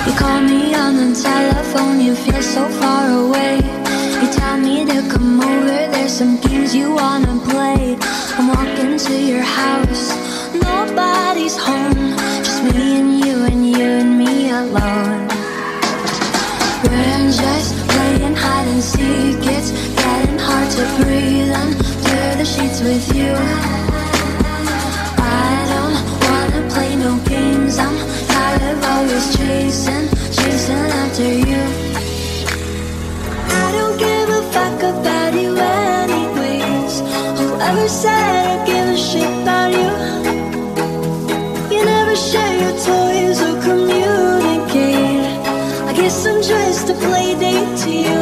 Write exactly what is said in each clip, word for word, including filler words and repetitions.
You call me on the telephone, you feel so far away. You tell me to come over, there's some games you wanna play. I'm walking to your house, nobody's home, just me and you and you and me alone. We're just playing hide and seek, it's getting hard to breathe under the sheets with you. I don't wanna play no games, I'm tired of always chasing, chasing after you. I don't give a fuck about you anyways. Whoever said I give a shit about you? You never share your toys or communicate. I guess I'm just a play date to you.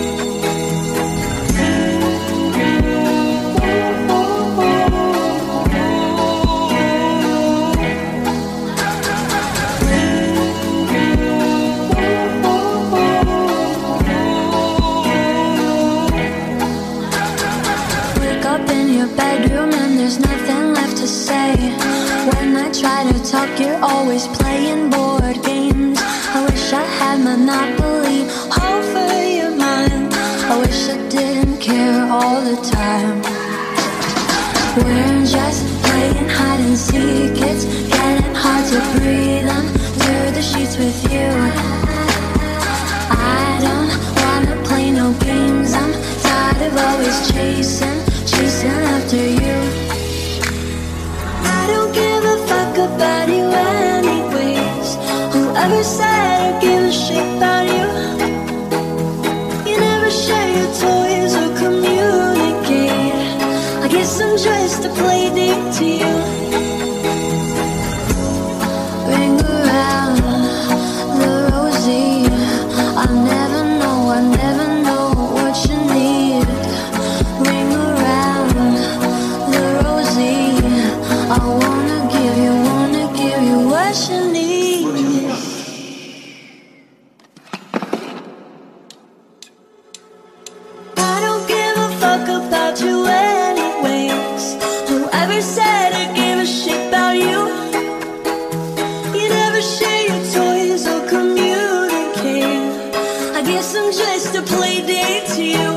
Bedroom and there's nothing left to say. When I try to talk, you're always playing board games. I wish I had Monopoly over your mind. I wish I didn't care all the time. We're just playing hide and seek, it's getting hard to breathe under the sheets with you. I don't wanna play no games, I'm tired of always chasing, chasing after you. I don't give a fuck about you anyways. Whoever said I give a shit about you? You never share your toys or communicate. I guess I'm just a play date to you. Ring around the rosy, I'll never know, I never know what you need. Ring around the rosy, I wanna give you, wanna give you what you need. I don't give a fuck about you anyways. Whoever said I give a shit about you? You never share your toys or communicate. I guess I'm just a play date to you.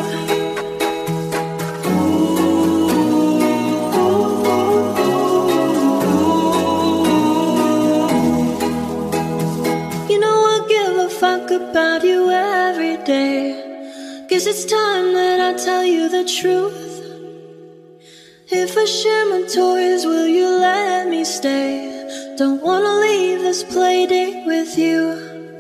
About you every day. Guess it's time that I tell you the truth. If I share my toys, will you let me stay? Don't wanna leave this play date with you.